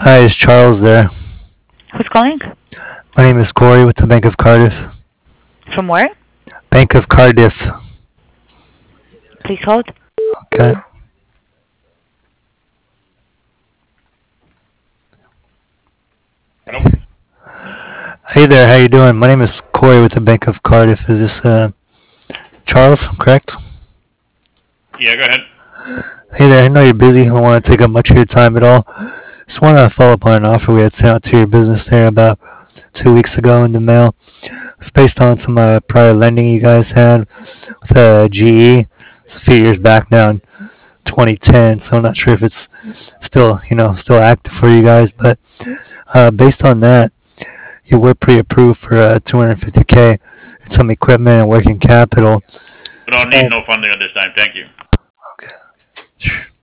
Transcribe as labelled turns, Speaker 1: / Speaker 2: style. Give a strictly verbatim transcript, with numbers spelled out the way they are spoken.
Speaker 1: Hi, is Charles there?
Speaker 2: Who's calling?
Speaker 1: My name is Corey with the Bank of Cardiff.
Speaker 2: From where?
Speaker 1: Bank of Cardiff.
Speaker 2: Please hold.
Speaker 1: Okay.
Speaker 3: Hello?
Speaker 1: Hey there, how you doing? My name is Corey with the Bank of Cardiff. Is this uh, Charles, correct?
Speaker 3: Yeah, go ahead.
Speaker 1: Hey there, I know you're busy. I don't want to take up much of your time at all. Just want to follow up on an offer we had sent out to your business there about two weeks ago in the mail. It's based on some uh, prior lending you guys had with uh, G E. It's a few years back now in twenty ten, so I'm not sure if it's still, you know, still active for you guys. But uh, based on that, you were pre-approved for uh, two hundred fifty K and some equipment and working capital.
Speaker 3: We don't need no funding at this time, thank you.
Speaker 1: Okay.